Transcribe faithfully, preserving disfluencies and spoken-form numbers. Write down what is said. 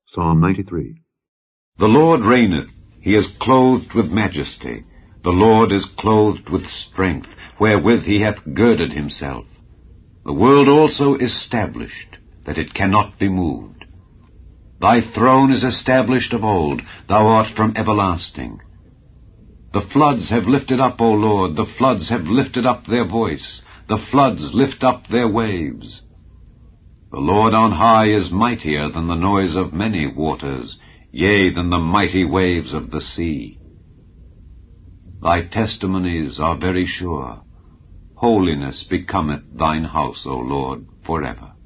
Psalm ninety-three. The Lord reigneth, he is clothed with majesty. The Lord is clothed with strength, wherewith he hath girded himself. The world also is established, that it cannot be moved. Thy throne is established of old, thou art from everlasting. The floods have lifted up, O Lord, the floods have lifted up their voice, the floods lift up their waves. The Lord on high is mightier than the noise of many waters, yea, than the mighty waves of the sea. Thy testimonies are very sure. Holiness becometh thine house, O Lord, forever.